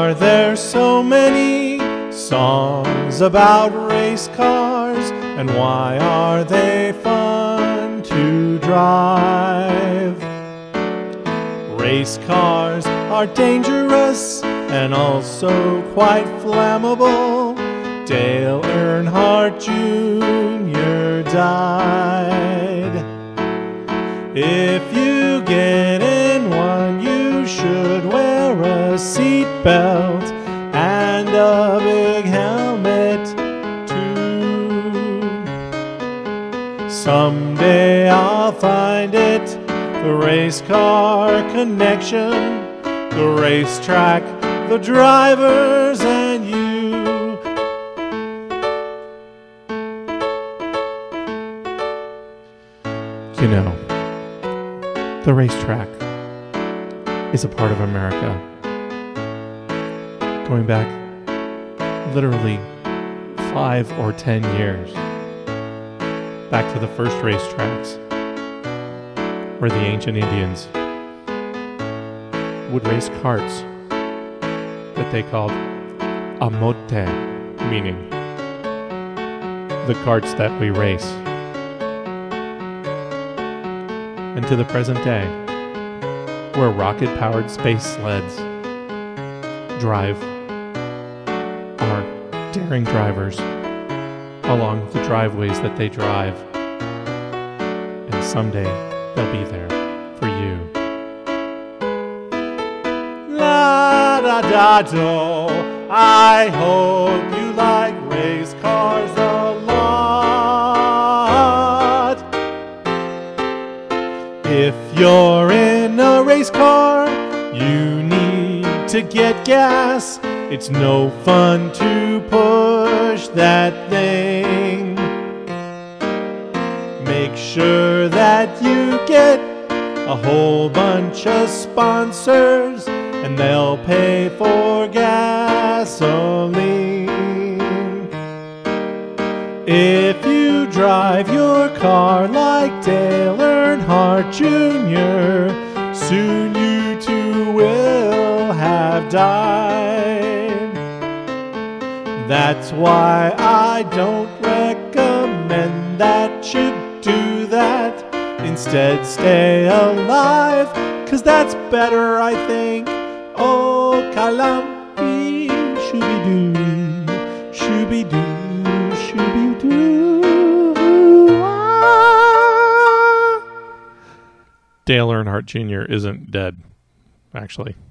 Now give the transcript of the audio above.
are there so many songs about race cars, and why are they fun to drive? Race cars are dangerous and also quite flammable. Dale Earnhardt Jr. died. If you get in one, you should wear a seatbelt and a big helmet too. Someday I'll find it, the race car connection, the racetrack, the drivers, and you. You know, the racetrack is a part of America. Going back literally 5 or 10 years, back to the first racetracks, where the ancient Indians would race carts that they called amote, meaning the carts that we race. And to the present day, where rocket-powered space sleds drive our daring drivers along the driveways that they drive. And someday they'll be there for you. La da da do, I hope you like race cars a lot. If you're in a race car, you need to get gas. It's no fun to push that thing. Make sure that you get a whole bunch of sponsors, and they'll pay for gasoline. If you drive your car like Dale Earnhardt Jr., soon you too will have died. That's why I don't recommend that you do that. Instead, stay alive, 'cause that's better, I think. Oh, Kalampi, shooby-doo, shooby-doo, shooby-doo. Ah. Dale Earnhardt Jr. isn't dead, actually.